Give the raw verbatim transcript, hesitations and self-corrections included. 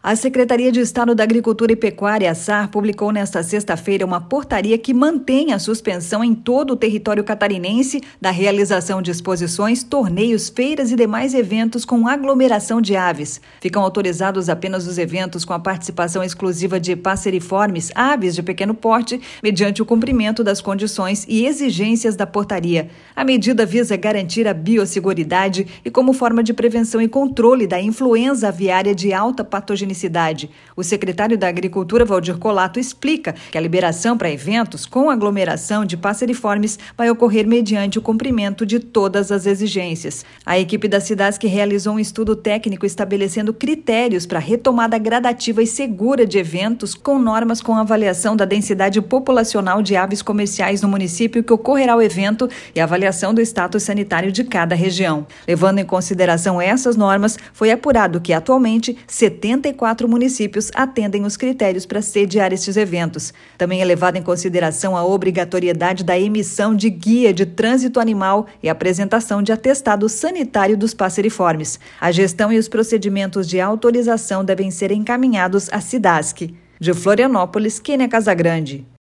A Secretaria de Estado da Agricultura e Pecuária, a SAR, publicou nesta sexta-feira uma portaria que mantém a suspensão em todo o território catarinense da realização de exposições, torneios, feiras e demais eventos com aglomeração de aves. Ficam autorizados apenas os eventos com a participação exclusiva de passeriformes, aves de pequeno porte, mediante o cumprimento das condições e exigências da portaria. A medida visa garantir a biosseguridade e como forma de prevenção e controle da influenza aviária de alta patogenicidade. O secretário da Agricultura, Valdir Colato, explica que a liberação para eventos com aglomeração de passeriformes vai ocorrer mediante o cumprimento de todas as exigências. A equipe da SIDASC realizou um estudo técnico estabelecendo critérios para a retomada gradativa e segura de eventos com normas com avaliação da densidade populacional de aves comerciais no município que ocorrerá o evento e avaliação do status sanitário de cada região. Levando em consideração essas normas, foi apurado que atualmente setenta e quatro municípios atendem os critérios para sediar estes eventos. Também é levado em consideração a obrigatoriedade da emissão de guia de trânsito animal e apresentação de atestado sanitário dos passeriformes. A gestão e os procedimentos de autorização devem ser encaminhados à SIDASC. De Florianópolis, Kênia Casagrande.